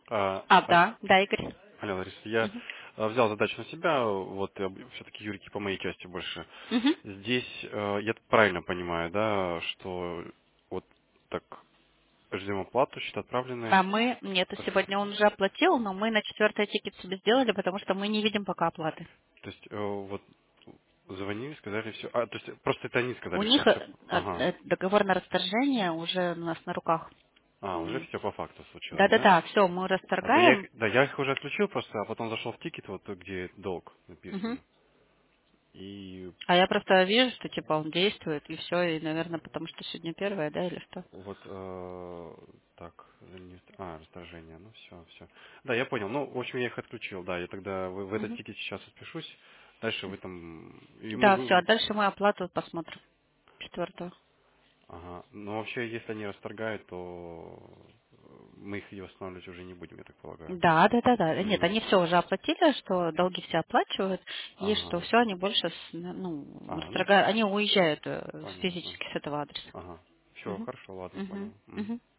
Да, да, Игорь. Алло, Лариса, я Мгм. взял задачу на себя, вот все-таки юрики по моей части больше. Мгм. Здесь я правильно понимаю, да, что вот так ждем оплату, счет отправлены. Нет, сегодня он уже оплатил, но мы на 4-й тикет себе сделали, потому что мы не видим пока оплаты. То есть вот звонили, сказали все. А, то есть просто это они У сказали, что них все. Ага. договор на расторжение уже у нас на руках. Уже все по факту случилось, да? Да-да-да, все, мы Да, я, расторгаем. да, я их уже отключил просто, а потом зашел в тикет, вот где долг Мгм. написано. И А я просто вижу, что типа он действует, и все, и, наверное, потому что сегодня первое, да, или что? вот так, расторжение, ну все. Да, я понял. Ну, в общем, я их отключил, да. Я тогда в этот Мгм. тикет сейчас отпишусь. Дальше вы там. И Да, все, а мы. дальше мы оплату посмотрим. 4-го. Ага. Но вообще, если они расторгают, то мы их и восстанавливать уже не будем, я так полагаю. Да. Нет, Мгм. они все уже оплатили, что долги все оплачивают, и что Ага. все, они больше, Ну, расторгают, они уезжают понятно. физически с этого адреса. Ага. Все, Мгм. хорошо, ладно, Мгм. понял. Мгм. Мгм.